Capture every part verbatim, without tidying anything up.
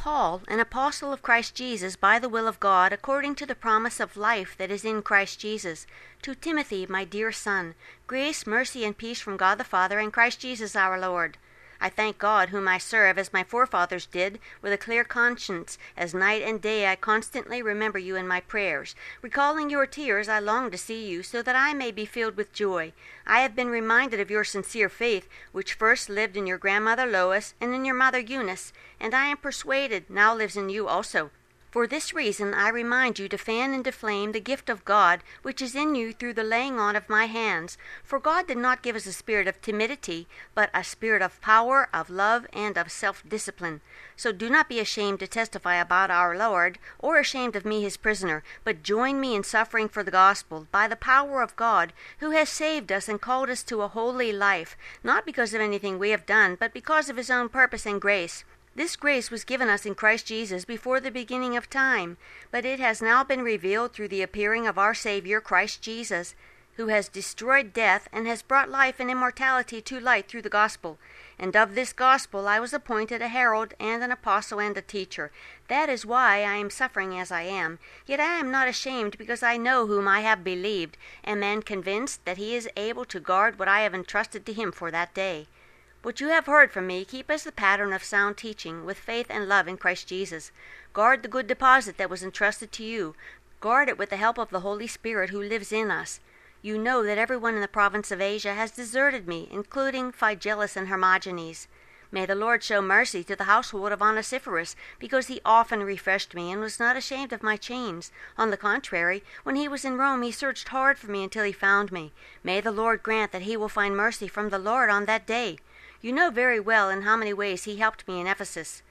Paul, an apostle of Christ Jesus, by the will of God, according to the promise of life that is in Christ Jesus, to Timothy, my dear son, grace, mercy, and peace from God the Father and Christ Jesus our Lord. I thank God, whom I serve, as my forefathers did, with a clear conscience, as night and day I constantly remember you in my prayers. Recalling your tears, I long to see you, so that I may be filled with joy. I have been reminded of your sincere faith, which first lived in your grandmother Lois and in your mother Eunice, and I am persuaded now lives in you also. For this reason I remind you to fan and to flame the gift of God, which is in you through the laying on of my hands. For God did not give us a spirit of timidity, but a spirit of power, of love, and of self-discipline. So do not be ashamed to testify about our Lord, or ashamed of me his prisoner, but join me in suffering for the gospel, by the power of God, who has saved us and called us to a holy life, not because of anything we have done, but because of his own purpose and grace. This grace was given us in Christ Jesus before the beginning of time, but it has now been revealed through the appearing of our Savior, Christ Jesus, who has destroyed death and has brought life and immortality to light through the gospel. And of this gospel I was appointed a herald and an apostle and a teacher. That is why I am suffering as I am. Yet I am not ashamed, because I know whom I have believed, and am convinced that he is able to guard what I have entrusted to him for that day. What you have heard from me, keep as the pattern of sound teaching, with faith and love in Christ Jesus. Guard the good deposit that was entrusted to you. Guard it with the help of the Holy Spirit who lives in us. You know that everyone in the province of Asia has deserted me, including Phygelus and Hermogenes. May the Lord show mercy to the household of Onesiphorus, because he often refreshed me and was not ashamed of my chains. On the contrary, when he was in Rome, he searched hard for me until he found me. May the Lord grant that he will find mercy from the Lord on that day. You know very well in how many ways he helped me in Ephesus.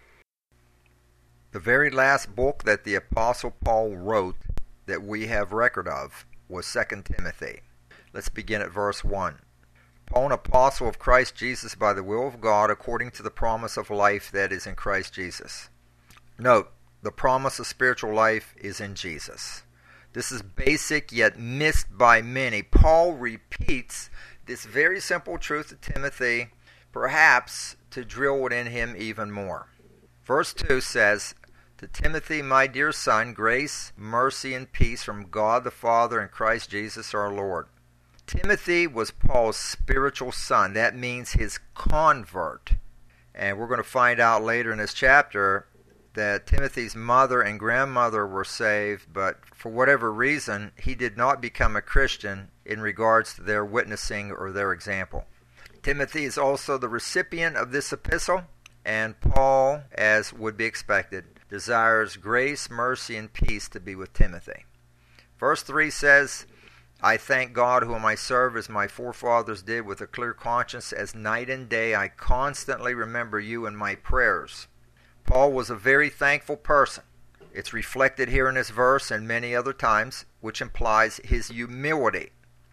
The very last book that the Apostle Paul wrote that we have record of was Second Timothy. Let's begin at verse one. Paul, an apostle of Christ Jesus by the will of God, according to the promise of life that is in Christ Jesus. Note, the promise of spiritual life is in Jesus. This is basic yet missed by many. Paul repeats this very simple truth to Timothy, perhaps to drill it in him even more. Verse two says, to Timothy, my dear son, grace, mercy, and peace from God the Father and Christ Jesus our Lord. Timothy was Paul's spiritual son. That means his convert. And we're going to find out later in this chapter that Timothy's mother and grandmother were saved, but for whatever reason, he did not become a Christian in regards to their witnessing or their example. Timothy is also the recipient of this epistle, and Paul, as would be expected, desires grace, mercy, and peace to be with Timothy. Verse three says, I thank God whom I serve as my forefathers did with a clear conscience, as night and day I constantly remember you in my prayers. Paul was a very thankful person. It's reflected here in this verse and many other times, which implies his humility.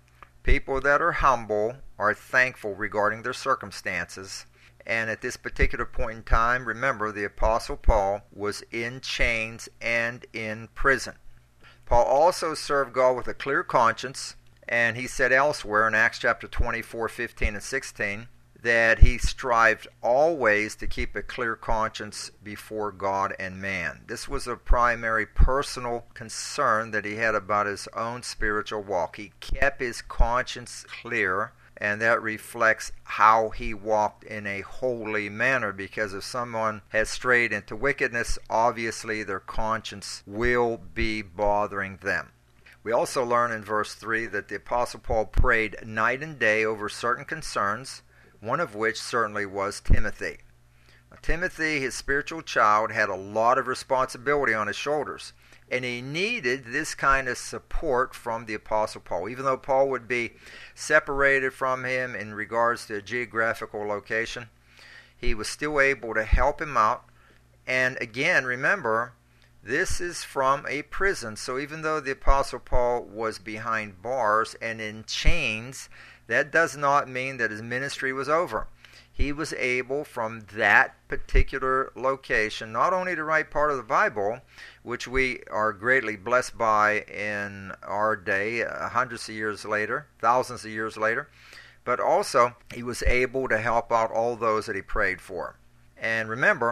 People that are humble are thankful regarding their circumstances. And at this particular point in time, remember, the Apostle Paul was in chains and in prison. Paul also served God with a clear conscience, and he said elsewhere in Acts chapter twenty-four, fifteen, and sixteen, that he strived always to keep a clear conscience before God and man. This was a primary personal concern that he had about his own spiritual walk. He kept his conscience clear, and that reflects how he walked in a holy manner, because if someone has strayed into wickedness, obviously their conscience will be bothering them. We also learn in verse three that the Apostle Paul prayed night and day over certain concerns, one of which certainly was Timothy. Now, Timothy, his spiritual child, had a lot of responsibility on his shoulders, and he needed this kind of support from the Apostle Paul. Even though Paul would be separated from him in regards to a geographical location, he was still able to help him out. And again, remember, this is from a prison. So even though the Apostle Paul was behind bars and in chains, that does not mean that his ministry was over. He was able, from that particular location, not only to write part of the Bible, which we are greatly blessed by in our day, uh, hundreds of years later, thousands of years later, but also he was able to help out all those that he prayed for. And remember,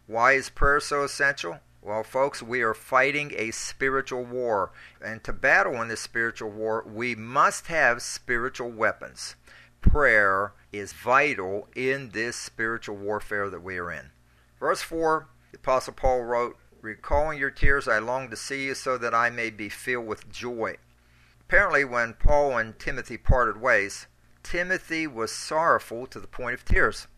Why is prayer so essential? Well, folks, we are fighting a spiritual war. And to battle in this spiritual war, we must have spiritual weapons. Prayer is vital in this spiritual warfare that we are in. Verse four, the Apostle Paul wrote, "Recalling your tears, I long to see you so that I may be filled with joy." Apparently, when Paul and Timothy parted ways, Timothy was sorrowful to the point of tears.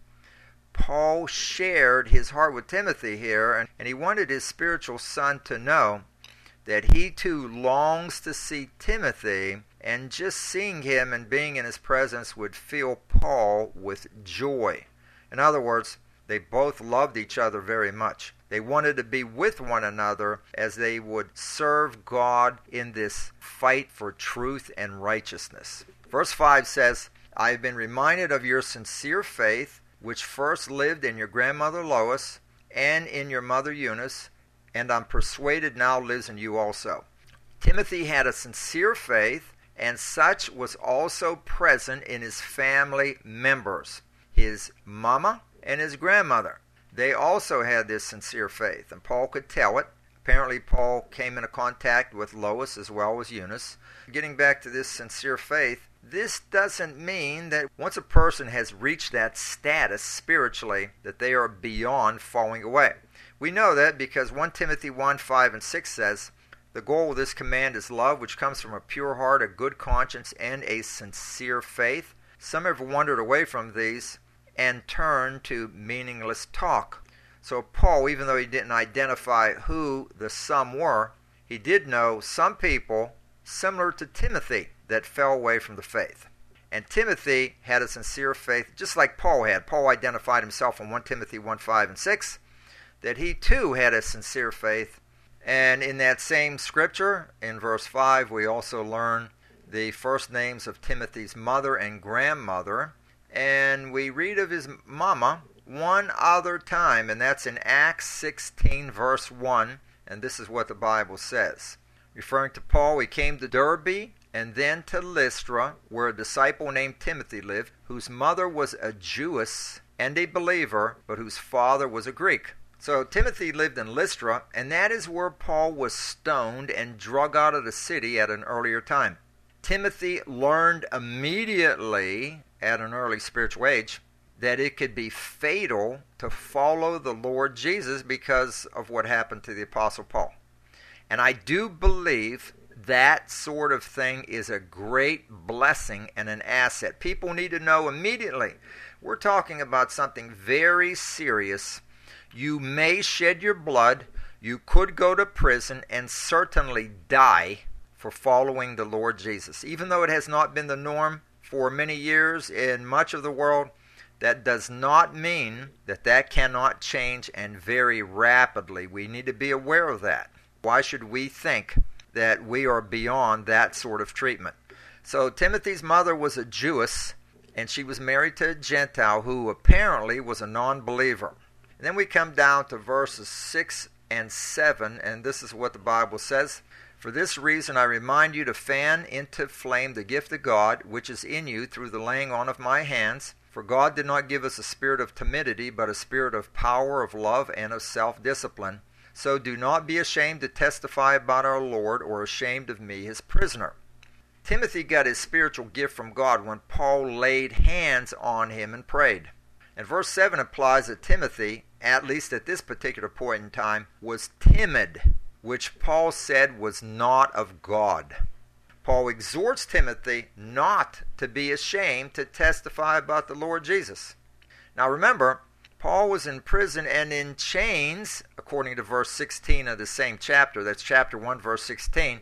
Paul shared his heart with Timothy here, and, and he wanted his spiritual son to know that he too longs to see Timothy, and just seeing him and being in his presence would fill Paul with joy. In other words, they both loved each other very much. They wanted to be with one another as they would serve God in this fight for truth and righteousness. Verse five says, "I have been reminded of your sincere faith, which first lived in your grandmother Lois and in your mother Eunice, and I'm persuaded now lives in you also." Timothy had a sincere faith, and such was also present in his family members, his mama and his grandmother. They also had this sincere faith, and Paul could tell it. Apparently, Paul came into contact with Lois as well as Eunice. Getting back to this sincere faith, this doesn't mean that once a person has reached that status spiritually, that they are beyond falling away. We know that because First Timothy one, five, and six says, "The goal of this command is love, which comes from a pure heart, a good conscience, and a sincere faith." Some have wandered away from these and turned to meaningless talk. So Paul, even though he didn't identify who the some were, he did know some people similar to Timothy that fell away from the faith. And Timothy had a sincere faith, just like Paul had. Paul identified himself in First Timothy one, five, and six, that he too had a sincere faith. And in that same scripture, in verse five, we also learn the first names of Timothy's mother and grandmother. And we read of his mama one other time, and that's in Acts sixteen, verse one. And this is what the Bible says. Referring to Paul, he came to Derbe and then to Lystra, where a disciple named Timothy lived, whose mother was a Jewess and a believer, but whose father was a Greek. So Timothy lived in Lystra, and that is where Paul was stoned and drug out of the city at an earlier time. Timothy learned immediately at an early spiritual age that it could be fatal to follow the Lord Jesus because of what happened to the Apostle Paul. And I do believe that sort of thing is a great blessing and an asset. People need to know immediately. We're talking about something very serious. You may shed your blood, you could go to prison, and certainly die for following the Lord Jesus. Even though it has not been the norm for many years in much of the world, that does not mean that that cannot change, and very rapidly. We need to be aware of that. Why should we think that we are beyond that sort of treatment? So Timothy's mother was a Jewess, and she was married to a Gentile who apparently was a non-believer. And then we come down to verses six and seven, and this is what the Bible says. "For this reason I remind you to fan into flame the gift of God, which is in you through the laying on of my hands. For God did not give us a spirit of timidity, but a spirit of power, of love, and of self-discipline. So do not be ashamed to testify about our Lord, or ashamed of me, his prisoner." Timothy got his spiritual gift from God when Paul laid hands on him and prayed. And verse seven implies that Timothy, at least at this particular point in time, was timid, which Paul said was not of God. Paul exhorts Timothy not to be ashamed to testify about the Lord Jesus. Now remember, Paul was in prison and in chains, according to verse sixteen of the same chapter. That's chapter one, verse sixteen.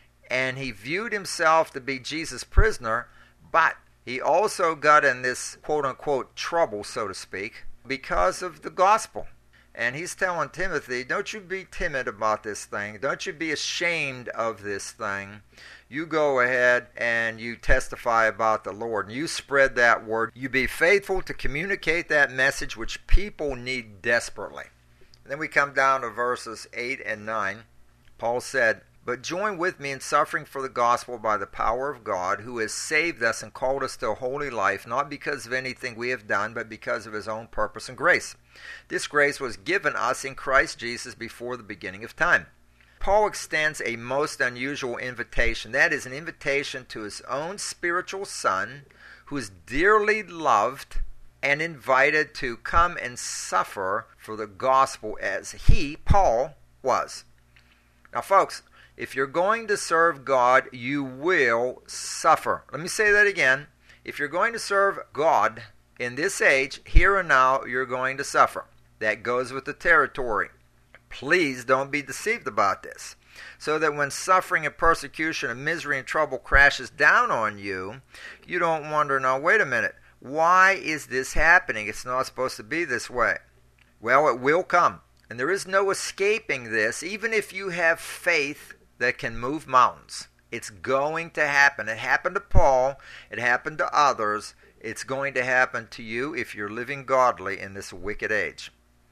And he viewed himself to be Jesus' prisoner, but he also got in this quote-unquote trouble, so to speak, because of the gospel. And he's telling Timothy, don't you be timid about this thing. Don't you be ashamed of this thing. You go ahead and you testify about the Lord. And you spread that word. You be faithful to communicate that message which people need desperately. And then we come down to verses eight and nine. Paul said, but join with me in suffering for the gospel by the power of God, who has saved us and called us to a holy life, not because of anything we have done, but because of his own purpose and grace. This grace was given us in Christ Jesus before the beginning of time. Paul extends a most unusual invitation. That is an invitation to his own spiritual son, who is dearly loved and invited to come and suffer for the gospel as he, Paul, was. Now, folks, if you're going to serve God, you will suffer. Let me say that again. If you're going to serve God in this age, here and now, you're going to suffer. That goes with the territory. Please don't be deceived about this. So that when suffering and persecution and misery and trouble crashes down on you, you don't wonder, now wait a minute, why is this happening? It's not supposed to be this way. Well, it will come. And there is no escaping this, even if you have faith that can move mountains. It's going to happen. It happened to Paul. It happened to others. It's going to happen to you if you're living godly in this wicked age.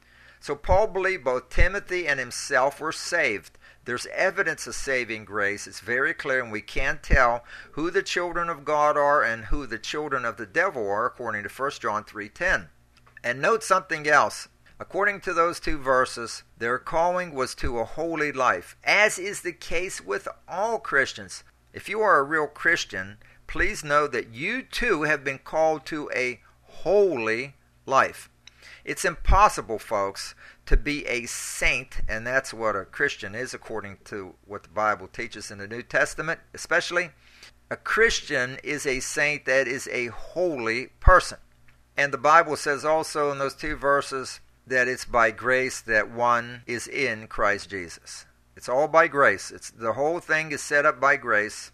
So Paul believed both Timothy and himself were saved. There's evidence of saving grace. It's very clear, and we can tell who the children of God are and who the children of the devil are, according to First John three ten. And note something else. According to those two verses, their calling was to a holy life, as is the case with all Christians. If you are a real Christian, please know that you too have been called to a holy life. It's impossible, folks, to be a saint, and that's what a Christian is according to what the Bible teaches in the New Testament, especially. A Christian is a saint that is a holy person. And the Bible says also in those two verses that it's by grace that one is in Christ Jesus. It's all by grace. It's the whole thing is set up by grace,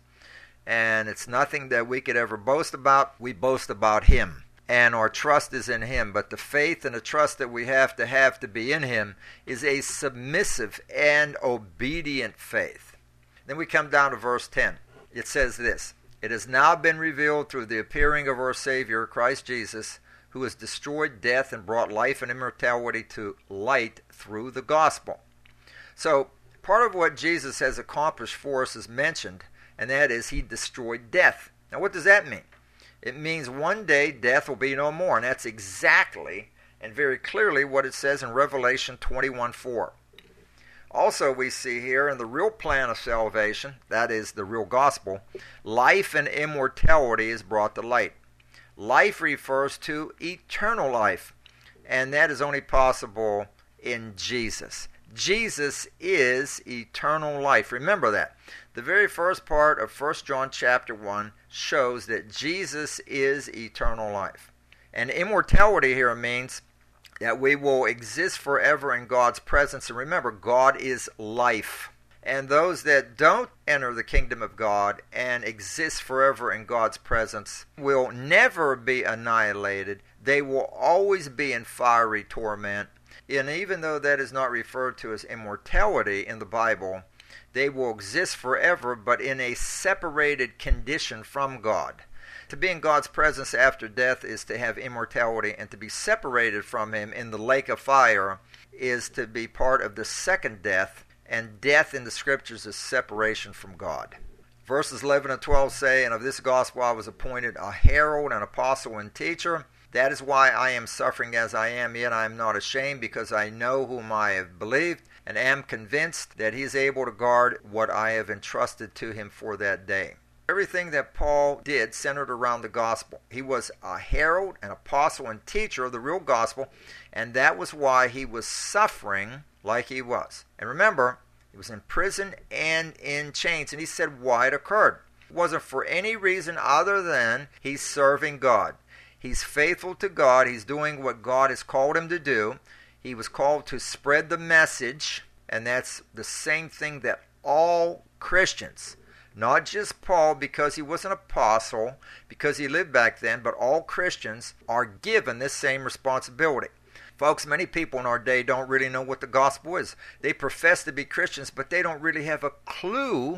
and it's nothing that we could ever boast about. We boast about him, and our trust is in him. But the faith and the trust that we have to have to be in him is a submissive and obedient faith. Then we come down to verse ten. It says this, "It has now been revealed through the appearing of our Savior, Christ Jesus, who has destroyed death and brought life and immortality to light through the gospel." So, part of what Jesus has accomplished for us is mentioned, and that is he destroyed death. Now, what does that mean? It means one day death will be no more, and that's exactly and very clearly what it says in Revelation twenty-one four. Also, we see here in the real plan of salvation, that is the real gospel, life and immortality is brought to light. Life refers to eternal life, and that is only possible in Jesus. Jesus is eternal life. Remember that. The very first part of First John chapter one shows that Jesus is eternal life. And immortality here means that we will exist forever in God's presence. And remember, God is life. And those that don't enter the kingdom of God and exist forever in God's presence will never be annihilated. They will always be in fiery torment. And even though that is not referred to as immortality in the Bible, they will exist forever, but in a separated condition from God. To be in God's presence after death is to have immortality, and to be separated from him in the lake of fire is to be part of the second death. And death in the scriptures is separation from God. Verses eleven and twelve say, "And of this gospel I was appointed a herald, an apostle, and teacher. That is why I am suffering as I am, yet I am not ashamed, because I know whom I have believed, and am convinced that he is able to guard what I have entrusted to him for that day." Everything that Paul did centered around the gospel. He was a herald, an apostle, and teacher of the real gospel, and that was why he was suffering like he was. And remember, he was in prison and in chains, and he said why it occurred. It wasn't for any reason other than he's serving God. He's faithful to God. He's doing what God has called him to do. He was called to spread the message, and that's the same thing that all Christians, not just Paul because he was an apostle, because he lived back then, but all Christians are given this same responsibility. Folks, many people in our day don't really know what the gospel is. They profess to be Christians, but they don't really have a clue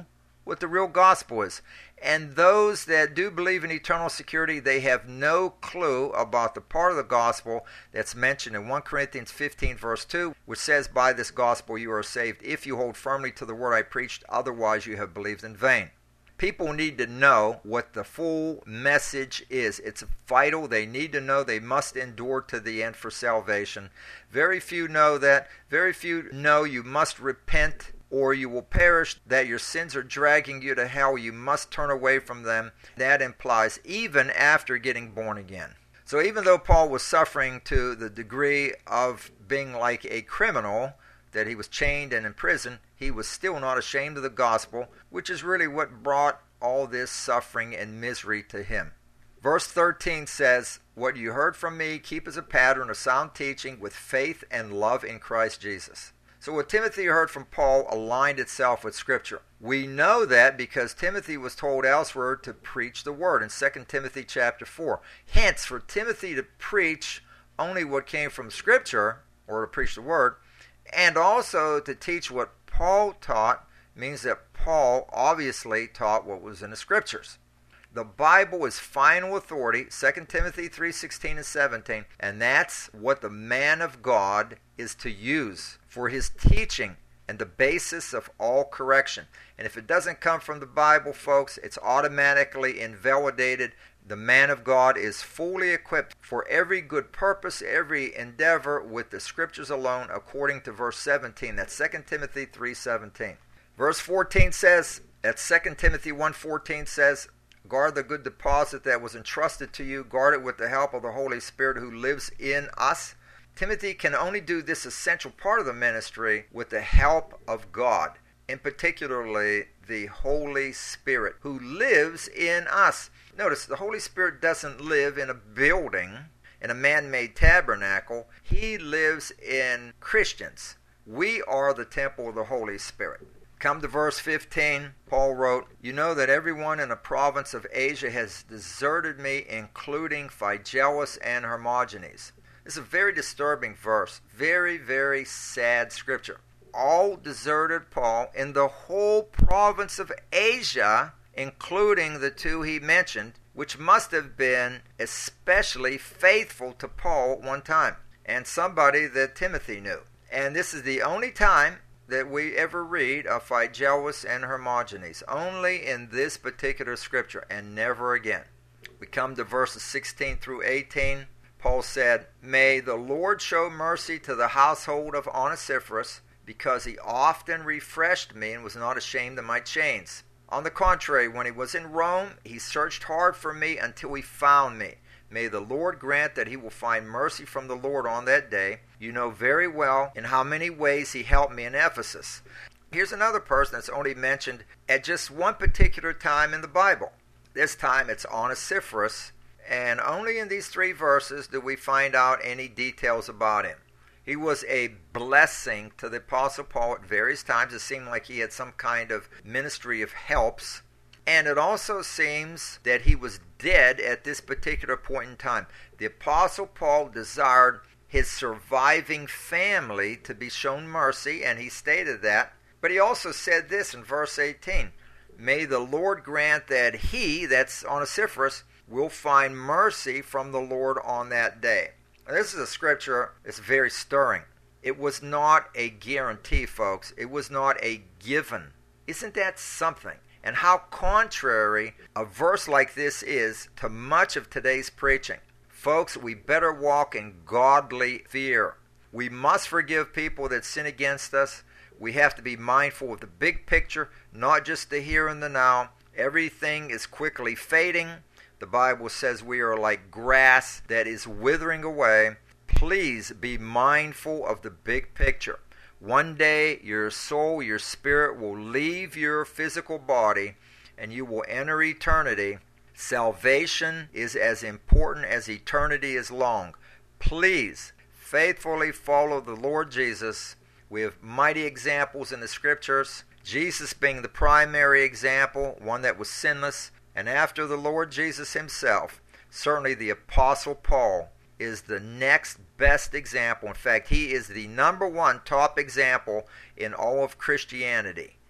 what the real gospel is. And those that do believe in eternal security, they have no clue about the part of the gospel that's mentioned in First Corinthians fifteen verse two, which says, by this gospel you are saved, if you hold firmly to the word I preached, otherwise you have believed in vain. People need to know what the full message is. It's vital. They need to know they must endure to the end for salvation. Very few know that. Very few know you must repent or you will perish, that your sins are dragging you to hell. You must turn away from them. That implies even after getting born again. So even though Paul was suffering to the degree of being like a criminal, that he was chained and in prison, he was still not ashamed of the gospel, which is really what brought all this suffering and misery to him. Verse thirteen says, what you heard from me, keep as a pattern of sound teaching with faith and love in Christ Jesus. So what Timothy heard from Paul aligned itself with Scripture. We know that because Timothy was told elsewhere to preach the word in Second Timothy chapter four. Hence, for Timothy to preach only what came from Scripture, or to preach the word, and also to teach what Paul taught, means that Paul obviously taught what was in the Scriptures. The Bible is final authority, Second Timothy three sixteen and seventeen, and that's what the man of God is to use for his teaching and the basis of all correction. And if it doesn't come from the Bible, folks, it's automatically invalidated. The man of God is fully equipped for every good purpose, every endeavor with the Scriptures alone, according to verse seventeen. That's Second Timothy three seventeen. Verse fourteen says, that Second Timothy one fourteen says, guard the good deposit that was entrusted to you. Guard it with the help of the Holy Spirit who lives in us. Timothy can only do this essential part of the ministry with the help of God, and particularly the Holy Spirit who lives in us. Notice, the Holy Spirit doesn't live in a building, in a man-made tabernacle. He lives in Christians. We are the temple of the Holy Spirit. Come to verse fifteen, Paul wrote, you know that everyone in the province of Asia has deserted me, including Phygelus and Hermogenes. This is a very disturbing verse. Very, very sad scripture. All deserted Paul in the whole province of Asia, including the two he mentioned, which must have been especially faithful to Paul at one time, and somebody that Timothy knew. And this is the only time that we ever read of Phygelus and Hermogenes, only in this particular scripture and never again. We come to verses sixteen through eighteen. Paul said, may the Lord show mercy to the household of Onesiphorus, because he often refreshed me and was not ashamed of my chains. On the contrary, when he was in Rome, he searched hard for me until he found me. May the Lord grant that he will find mercy from the Lord on that day. You know very well in how many ways he helped me in Ephesus. Here's another person that's only mentioned at just one particular time in the Bible. This time it's Onesiphorus, and only in these three verses do we find out any details about him. He was a blessing to the Apostle Paul at various times. It seemed like he had some kind of ministry of helps. And it also seems that he was dead at this particular point in time. The Apostle Paul desired his surviving family to be shown mercy, and he stated that. But he also said this in verse eighteen, may the Lord grant that he, that's Onesiphorus, will find mercy from the Lord on that day. Now, this is a scripture that's very stirring. It was not a guarantee, folks. It was not a given. Isn't that something? And how contrary a verse like this is to much of today's preaching. Folks, we better walk in godly fear. We must forgive people that sin against us. We have to be mindful of the big picture, not just the here and the now. Everything is quickly fading. The Bible says we are like grass that is withering away. Please be mindful of the big picture. One day your soul, your spirit will leave your physical body and you will enter eternity. Salvation is as important as eternity is long. Please faithfully follow the Lord Jesus. We have mighty examples in the scriptures. Jesus being the primary example, one that was sinless. And after the Lord Jesus himself, certainly the Apostle Paul is the next best example. In fact, he is the number one top example in all of Christianity.